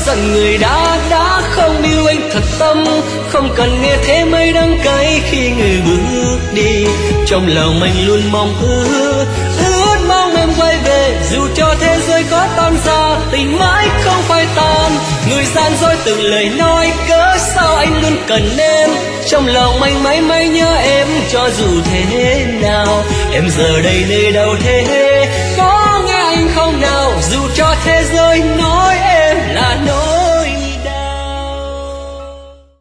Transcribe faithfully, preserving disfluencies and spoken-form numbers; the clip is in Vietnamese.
giận người đã đã không yêu anh thật tâm, không cần nghe thế mấy đắng cay khi người bước đi. Trong lòng anh luôn mong ước ước mong em quay về, dù cho thế giới có tan ra tình mãi không phai tan. Người gian dối từng lời nói, cớ sao anh luôn cần em. Trong lòng anh mãi mãi nhớ em cho dù thế nào. Em giờ đây nơi đâu thế, có nghe anh không nào? Dù cho thế giới nói em là nỗi